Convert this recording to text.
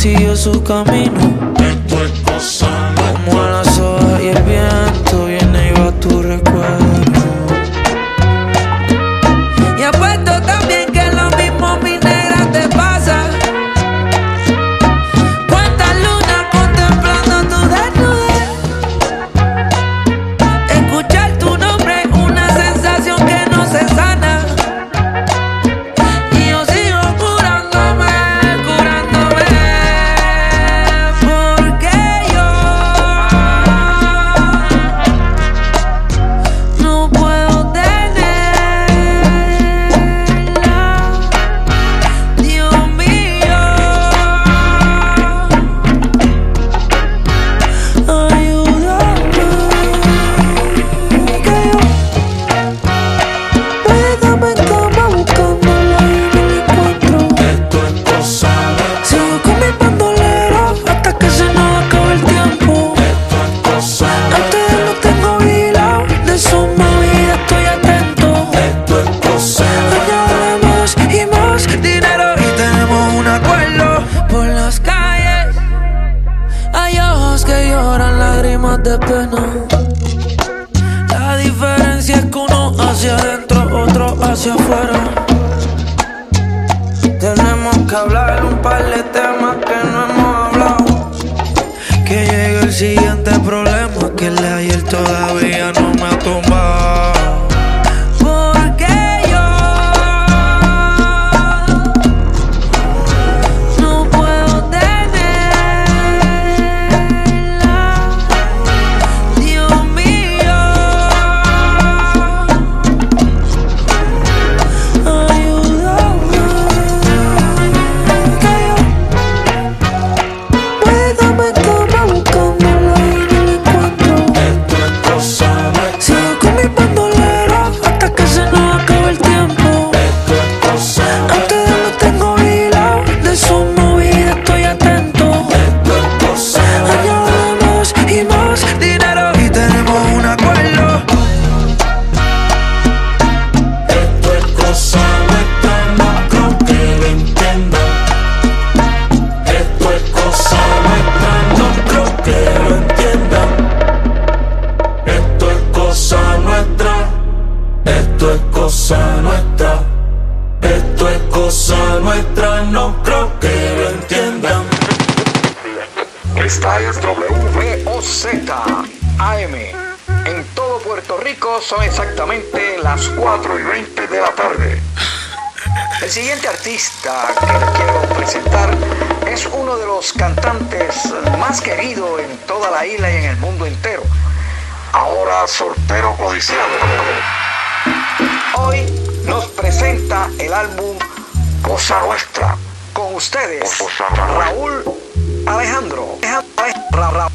siguió su camino. Esto es cosa Como a las hojas y el viento viene y va tu recuerdo. Y apuesto también que lo mismo, mi negra, te pasa. Cuántas lunas contemplando tu desnudez. Escuchar tu nombre es una sensación que no se sana. Y yo sigo curándome, curándome. Porque yo no puedo tenerla. Dios mío, ayúdame. Que yo Pédame en cama buscándola y no la encuentro. Esto es cosa Sigo con mi bandolera hasta que se nos acabe el tiempo. Esto es cosa A ustedes los tengo vigilado, de su movida estoy atento. Esto es cosa Añade más y más dinero y tenemos un acuerdo. Por las calles hay ojos que lloran lágrimas de pena. La diferencia es que uno hacia adentro, otro hacia afuera. Tenemos que hablar un par de temas que no hemos hablado. Que llegue el siguiente problema, que el de ayer todavía no me ha tumbado. Porque yo no puedo tenerla. Dios mío, ayúdame. Que yo Pédame en cama buscándola y no la encuentro. Esto es cosa Sigo con mi bandolera hasta que se nos acabe el tiempo. Esto es cosa A ustedes los tengo vigilado, de su movida estoy atento. Esto es cosa Añade más y más dinero y tenemos un acuerdo. Esto es cosa nuestra, no creo que lo entiendan. Esto es cosa nuestra, no creo que lo entiendan. Esto es cosa nuestra, esto es cosa nuestra. Esto es cosa nuestra, no creo que lo entiendan. Esta es WOZ AM. En todo Puerto Rico son exactamente las 4:20 de la tarde. El siguiente artista que les quiero presentar es uno de los cantantes más queridos en toda la isla y en el mundo entero. Ahora soltero codiciado. Hoy nos presenta el álbum Cosa Nuestra. Con ustedes, Raúl Alejandro.